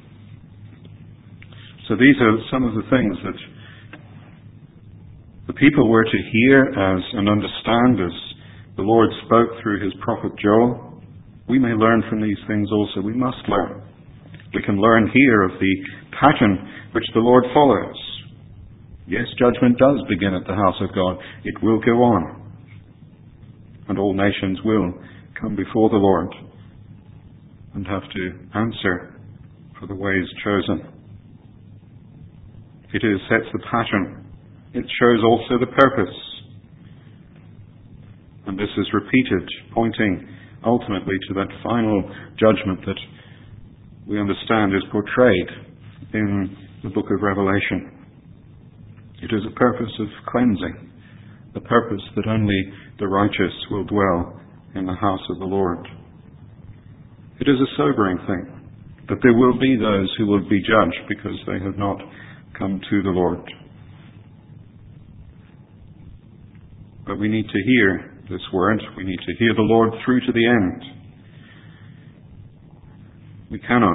So these are some of the things that the people were to hear as and understand as the Lord spoke through His prophet Joel. We may learn from these things also. We must learn. We can learn here of the pattern which the Lord follows. Yes, judgment does begin at the house of God. It will go on. And all nations will come before the Lord and have to answer for the ways chosen. It sets the pattern. It shows also the purpose. And this is repeated, pointing ultimately to that final judgment that we understand is portrayed in the book of Revelation. It is a purpose of cleansing, a purpose that only the righteous will dwell in the house of the Lord. It is a sobering thing that there will be those who will be judged because they have not come to the Lord. But we need to hear this word. We need to hear the Lord through to the end. We cannot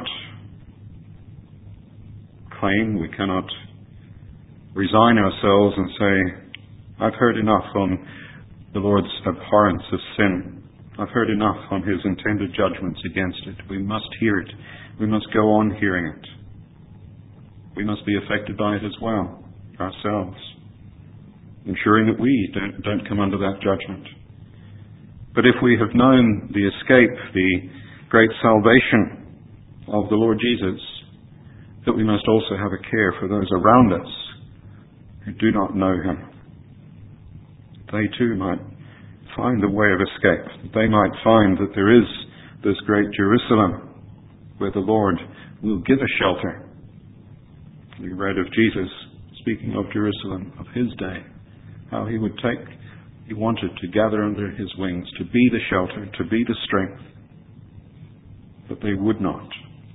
claim, we cannot resign ourselves and say, I've heard enough on the Lord's abhorrence of sin. I've heard enough on his intended judgments against it. We must hear it. We must go on hearing it. We must be affected by it as well, ourselves, ensuring that we don't come under that judgment. But if we have known the escape, the great salvation of the Lord Jesus, that we must also have a care for those around us who do not know him. They too might find a way of escape. They might find that there is this great Jerusalem where the Lord will give a shelter. We read of Jesus speaking of Jerusalem, of his day, how he wanted to gather under his wings, to be the shelter, to be the strength. But they would not.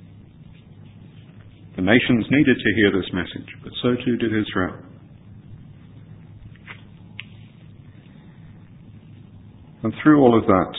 The nations needed to hear this message, but so too did Israel. And through all of that,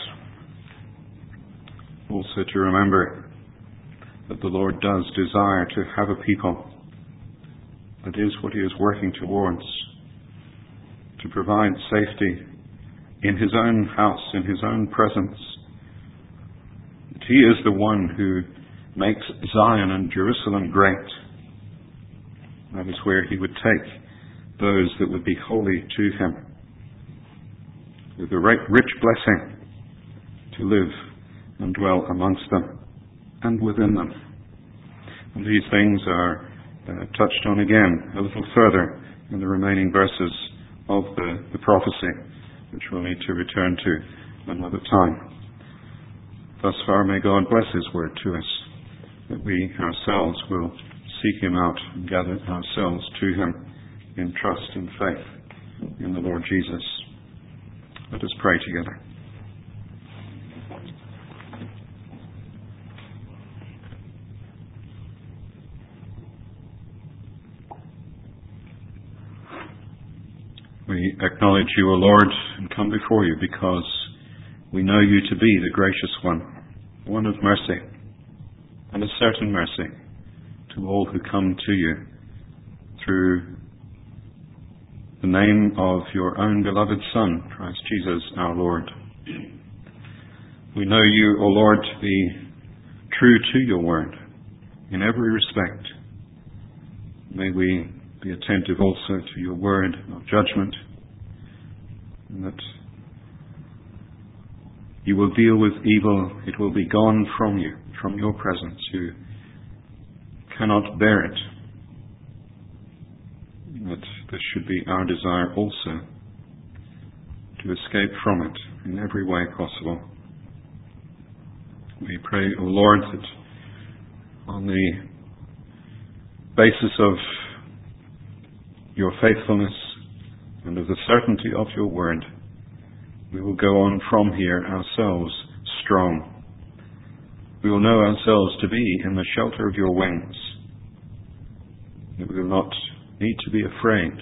also to remember that the Lord does desire to have a people. That is what he is working towards, to provide safety in his own house, in his own presence. That he is the one who makes Zion and Jerusalem great. That is where he would take those that would be holy to him, with a rich blessing to live and dwell amongst them and within them. And these things are touched on again a little further in the remaining verses of the prophecy, which we'll need to return to another time. Thus far, may God bless his word to us, that we ourselves will seek him out and gather ourselves to him in trust and faith in the Lord Jesus. Let us pray together. We acknowledge you, O Lord, and come before you because we know you to be the gracious one of mercy, and a certain mercy to all who come to you through the name of your own beloved Son, Christ Jesus our Lord. We know you, O Lord, to be true to your word in every respect. May we be attentive also to your word of judgment, and that you will deal with evil. It will be gone from you, from your presence. You cannot bear it. That this should be our desire also, to escape from it in every way possible. We pray, O Lord, that on the basis of your faithfulness and of the certainty of your word, we will go on from here ourselves strong. We will know ourselves to be in the shelter of your wings, that we will not need to be afraid,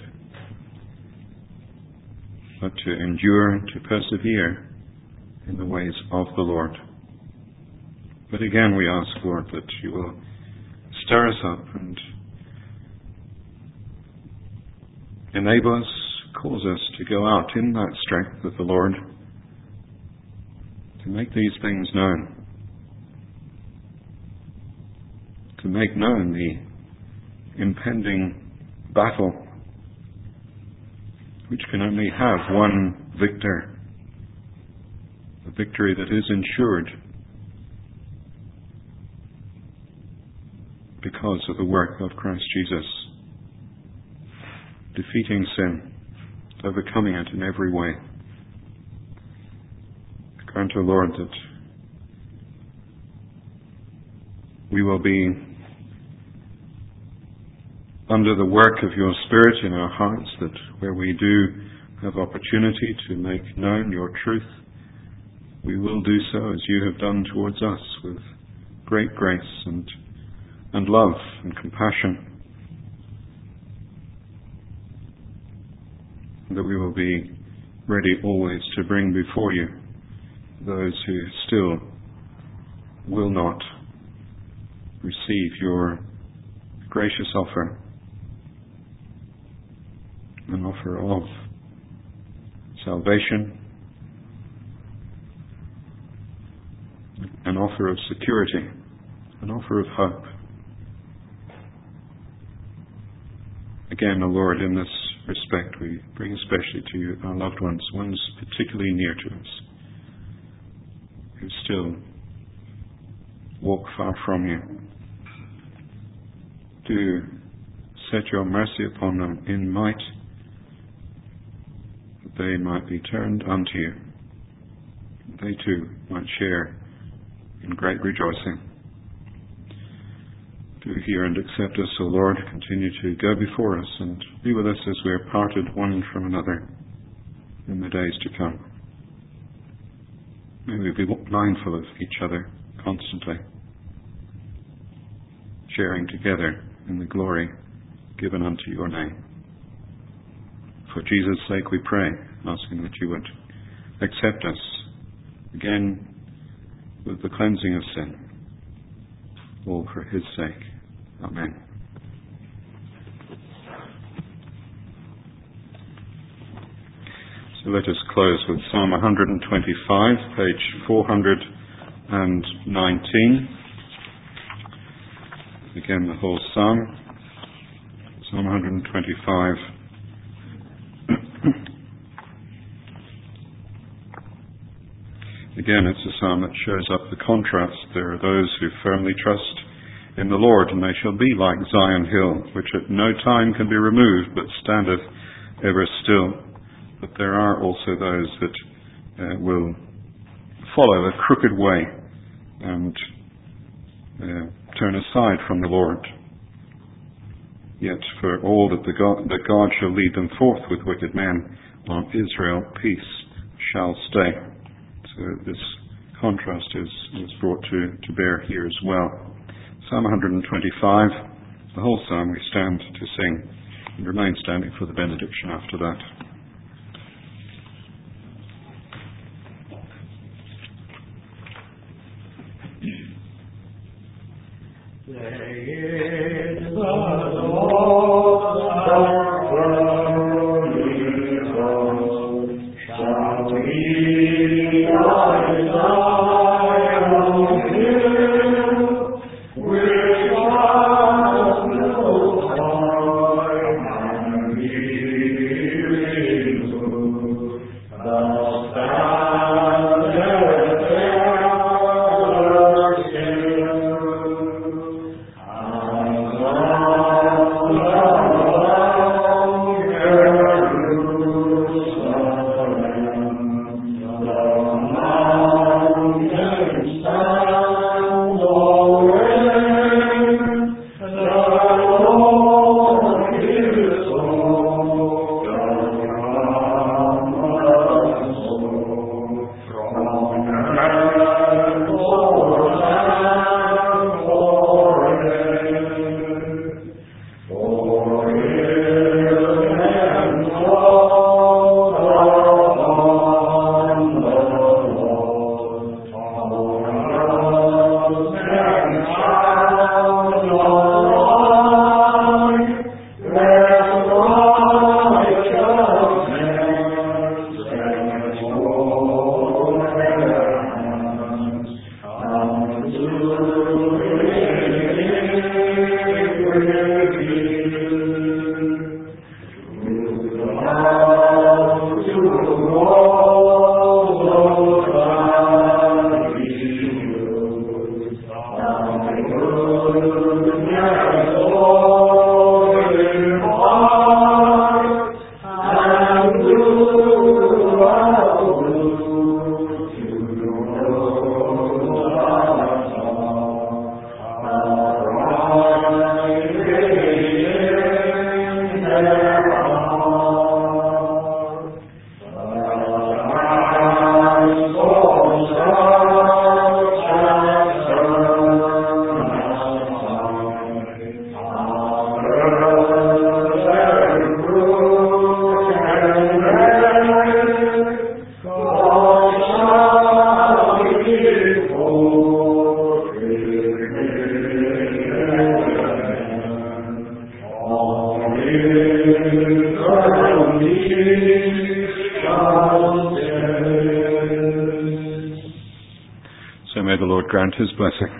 but to endure, to persevere in the ways of the Lord. But again we ask, Lord, that you will stir us up and enable us, cause us to go out in that strength of the Lord, to make these things known, to make known the impending battle, which can only have one victor, a victory that is ensured because of the work of Christ Jesus, defeating sin, overcoming it in every way. Grant, O Lord, that we will be under the work of your Spirit in our hearts, that where we do have opportunity to make known your truth, we will do so as you have done towards us, with great grace and love and compassion. That we will be ready always to bring before you those who still will not receive your gracious offer, an offer of salvation, an offer of security, an offer of hope. Again, O Lord, in this respect, we bring especially to you our loved ones particularly near to us, who still walk far from you. Do set your mercy upon them in might, that they might be turned unto you. They too might share in great rejoicing. Do hear and accept us, O Lord. Continue to go before us and be with us as we are parted one from another in the days to come. May we be mindful of each other constantly, sharing together in the glory given unto your name. For Jesus' sake we pray, asking that you would accept us again with the cleansing of sin, all for his sake. Amen. So let us close with Psalm 125, page 419. Again, the whole psalm. Psalm 125. Again, it's a psalm that shows up the contrast. There are those who firmly trust in the Lord, and they shall be like Zion Hill, which at no time can be removed, but standeth ever still. But there are also those that will follow a crooked way and turn aside from the Lord. Yet for all that God shall lead them forth with wicked men, on Israel peace shall stay. So this contrast is brought to bear here as well. Psalm 125, the whole psalm we stand to sing and remain standing for the benediction after that. may the Lord grant his blessing.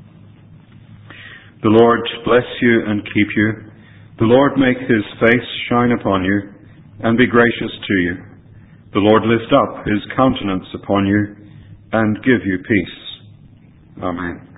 The Lord bless you and keep you. The Lord make his face shine upon you and be gracious to you. The Lord lift up his countenance upon you and give you peace. Amen.